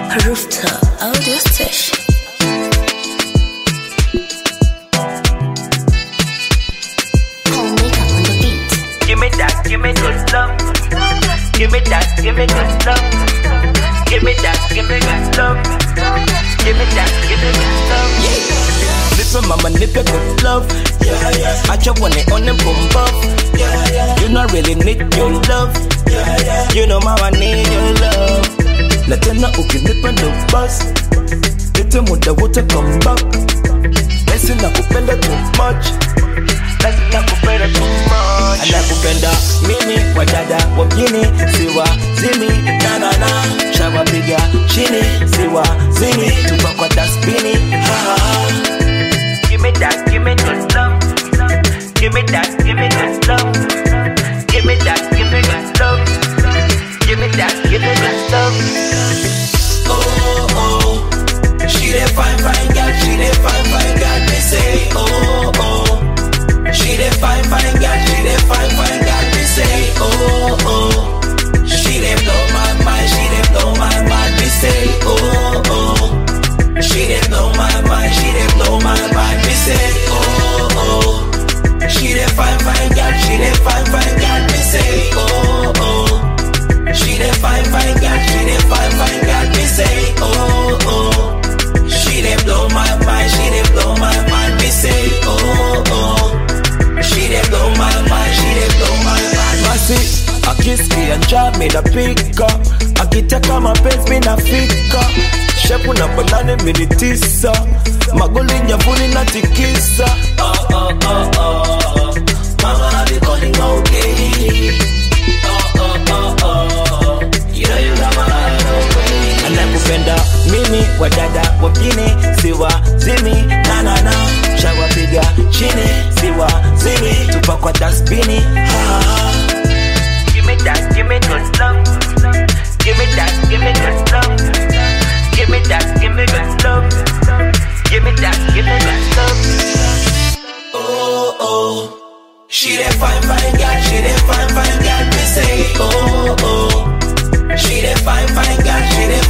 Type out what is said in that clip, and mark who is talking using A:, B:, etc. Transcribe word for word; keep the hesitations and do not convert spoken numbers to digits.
A: Rooftop Audio Station. Call Makeup on the beat.
B: Give me that, give me good love. Give me that, give me good love. Give me that, give me good love. Give me that, give me good love. Yeah. Listen, mama, nipe good love. Yeah, yeah. I just want it on the boom buff. Yeah, yeah. You not really need your love. Yeah, yeah. You know, mama, need your love. Let them know who can nip on the bus. Let them with the water come back. Listen, I could bend too much. Listen, I could bend too much. And I could bend up. Mimi, wadada, wabini. Siwa, zimi, na na na. Shawa biga, chini. Siwa, zimi. Tuba kwa daspini. Ha ha ha. Give me that, give me good love. Give me that, give me good love. Give me that, give me good love. Give me that, give me good love. Oh, oh. She that fine, fine girl. She that fine, fine girl. Me say, oh, oh. She that fine, fine girl. She that fine, fine girl. Me say, oh, oh. She that blow my mind. She that blow my mind. Me say, oh, oh. She that blow my mind. She that blow my mind. Me say, oh, oh. She that fine, fine girl. She that fine, fine girl. Me say, oh, oh. She that fine, fine girl. She that fine, fine girl. Me say, oh, oh. She that blow my mind. She that blow my mind. Me say, oh, oh. She that blow my mind. She that blow my mind. Masi, akiski anja me da pika. Akitaka mapenzi mi nafika. Shepu na banane minitisa. Magoli nyavuni na tikisa. Oh, oh, oh, oh. Mama, I be calling okay. Oh, oh, oh, oh. You know you got my heart away. Anakupenda mimi, wadada, wabini. Siwa, zimi, na na na. Shawa biga, chini. Siwa, zimi. Tupa kwa daspini. Ha ha ha. Give me that, give me good love. Give me that, give me good love. Give me that, give me good love. Give me that, give me good love. Oh, oh. She that fine, fine girl. She that fine, fine girl. Me say, oh, oh. She that fine, fine girl. She that